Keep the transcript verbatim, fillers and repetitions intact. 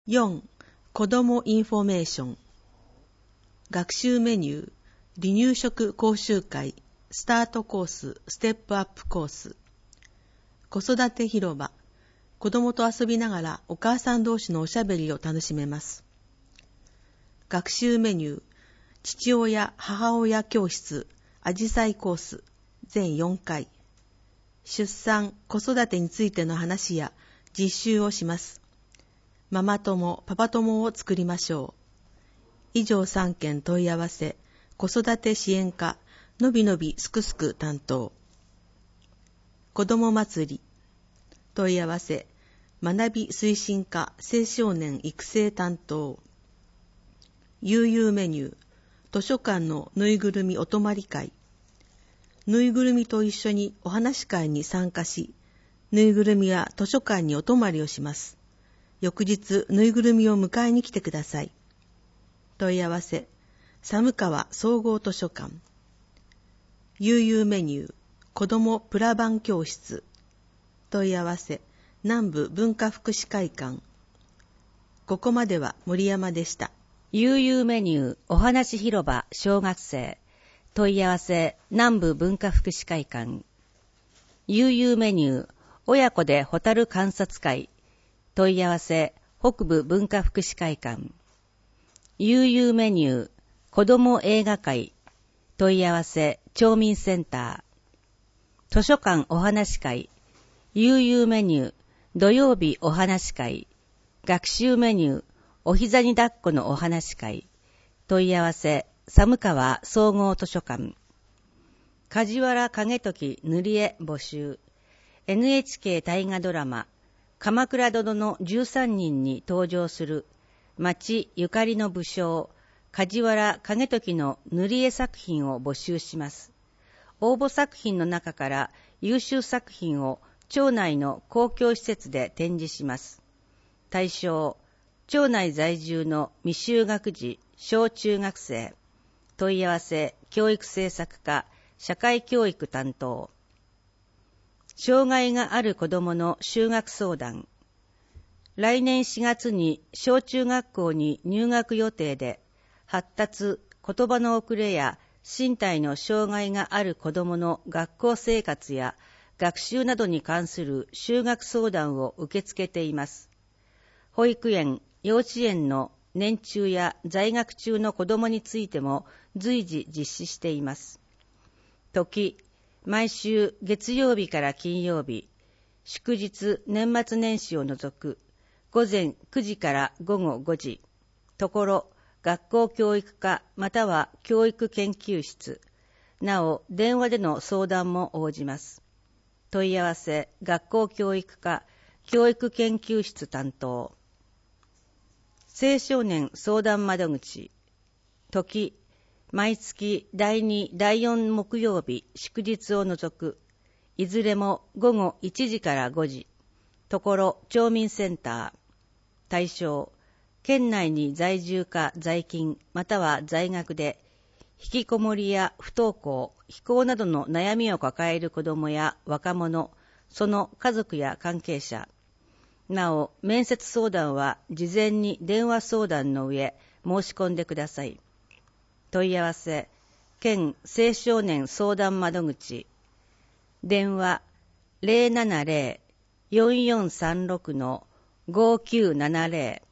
よん. 子どもインフォメーション。学習メニュー、離乳食講習会、スタートコース、ステップアップコース。子育て広場、子どもと遊びながらお母さん同士のおしゃべりを楽しめます。学習メニュー、父親、母親教室、あじさいコース、全よんかい。出産、子育てについての話や実習をします。ママ友、パパ友を作りましょう。以上さんけん問い合わせ、子育て支援課、のびのびすくすく担当。子ども祭り、問い合わせ、学び推進課、青少年育成担当。悠々メニュー、図書館のぬいぐるみお泊まり会。ぬいぐるみと一緒にお話し会に参加し、ぬいぐるみは図書館にお泊まりをします。翌日、ぬいぐるみを迎えに来てください。問い合わせ、寒川総合図書館。悠々メニュー、子どもプラバン教室。問い合わせ、南部文化福祉会館。ここまでは森山でした。 悠々メニュー、お話広場小学生。問い合わせ、南部文化福祉会館。悠々メニュー、親子でホタル観察会。問い合わせ、北部文化福祉会館。悠々メニュー、子ども映画会。問い合わせ、町民センター。図書館お話会。悠々メニュー、土曜日お話会。学習メニュー、お膝に抱っこのお話会。問い合わせ、寒川総合図書館。梶原景時塗り絵募集。エヌエイチケー 大河ドラマ、鎌倉殿のじゅうさんにんに登場する町ゆかりの武将、梶原景時の塗り絵作品を募集します。応募作品の中から優秀作品を町内の公共施設で展示します。対象、町内在住の未就学児、小中学生。問い合わせ、教育政策課、社会教育担当。障害がある子どもの就学相談。来年しがつに小中学校に入学予定で、発達、言葉の遅れや身体の障害がある子どもの学校生活や学習などに関する就学相談を受け付けています。保育園、幼稚園の年中や在学中の子どもについても随時実施しています。時、毎週月曜日から金曜日、祝日、年末年始を除く、午前くじから午後ごじ、ところ、学校教育課または教育研究室、なお電話での相談も応じます。問い合わせ、学校教育課、教育研究室担当。青少年相談窓口、時、毎月だいに、だいよん木曜日、祝日を除く、いずれも午後いちじからごじ、ところ町民センター。対象、県内に在住か在勤または在学で、引きこもりや不登校、非行などの悩みを抱える子どもや若者、その家族や関係者。なお、面接相談は事前に電話相談の上、申し込んでください。問い合わせ、県青少年相談窓口。電話 ゼロななゼロ よんよんさんろく ごきゅうななゼロ